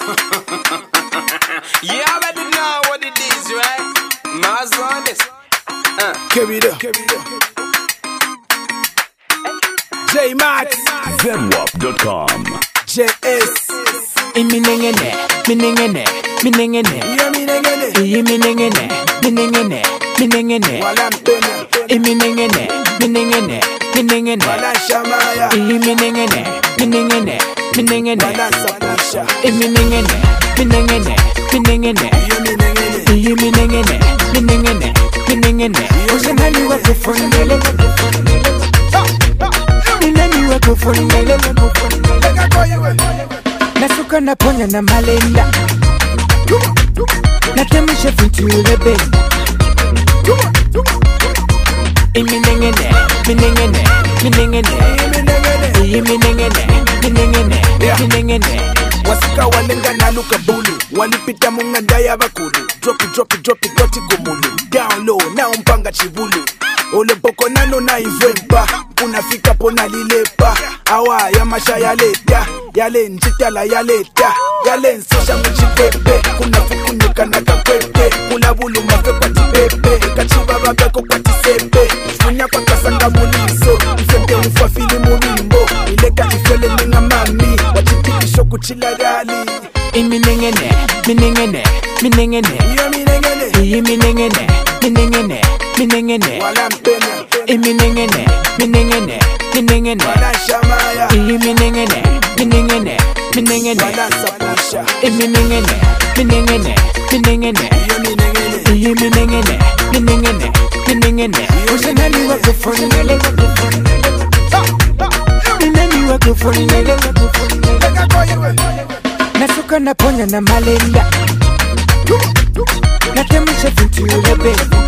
You already know what it is, right? Mars on this. Carry it up. J Max. ZWAP.com. JS. Minengene, minengene, minengene. Yeah, minengene. Minengene, minengene, minengene. Wala mpena. Minengene, minengene, minengene. Wala shamaya. Minengene, minengene, minengene. Wala sapusha. Minengene, minengene, minengene. Yeah, minengene. Minengene, minengene, minengene. Osanani wakufondele. Minani wakufondele. Nasuka naponya na malenda. Natemisha fintule benda. Minengene, minengene, minengene. Minengene, minengene, minengene. Wasika walenga naluka bulu. Walipita munganda ya bakulu. Drop it, koti kumulu. Down low, na umpanga chibulu. Ole boko nano na ivempa. Unafika pona lilepa. Awa ya masha ya leta. Yale njitala ya leta. Yale nsosha mchipepe. Kuna fukunyuka na kakwepe. Kula bulu mafe kwa tipepe. Kachiba babeko kwa tisepe. Funya kwa kasanga muliso. Mfende ufa fili murimbo. Ileka ifele ninga mami. Wachipikisho kuchila gali. Minengene, minengene, minengene. Iyo minengene. Minengene, minengene, minengene. Wala mpena. Minengene, minengene, minengene. Wala shamaya. Minengene, minengene, minengene. Wala sapusha. Minengene, minengene, minengene. Iyo minengene. Minengene, minengene, minengene. Osanani wakufondele. Minani wakufondele. Nasuka naponya na malenda. Natemisha fintule benda.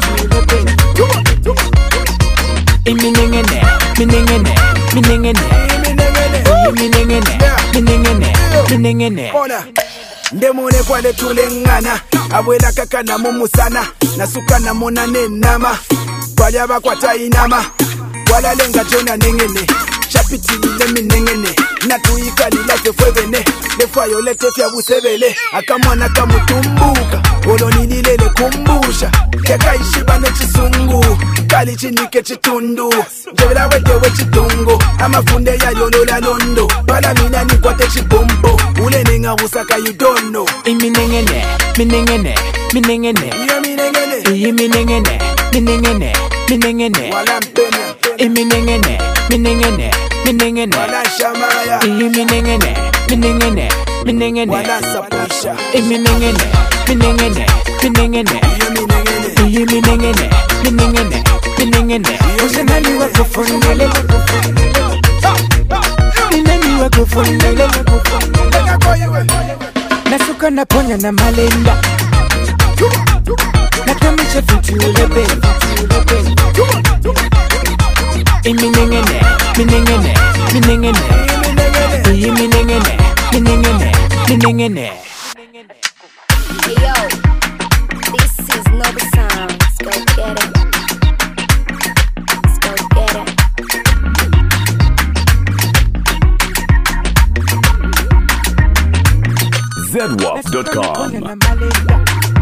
Minengene, minengene, minengene. Minengene, minengene, minengene. Ona ndemone kwale tulengana abwela kakana mumusana nasuka namona nenama kwale abakwata inama walalenga jona nengene chapitilile minengene natuyikalila fefwebene lefayo letefya busebele akamwana kamutumbuka olonililele kumbusha kekaishiba nechisungu kali chinike chitundu njebela wetewe chitungu amafunde yayolola londo pala mina nikwate chipompo ule ninga usaka you don't know. Minengene, minengene, minengene. Iyo minengene. Minengene, minengene, minengene. Wala mpena. Minengene, minengene, minengene. Wala shamaya. Minengene, minengene, minengene. Wala sapusha. Minengene, minengene, minengene. Iyo minengene. Minengene, minengene, minengene. Osanani wakufondele. Minani wakufondele. Nasuka naponya na malenda. Natemisha fintule benda. Minengene, minengene, minengene. Minengene, minengene, minengene. Hey yo, this is Nova Sounds. Go get it. Let's go get it. ZWAP.com. Nasuka naponya na malenda.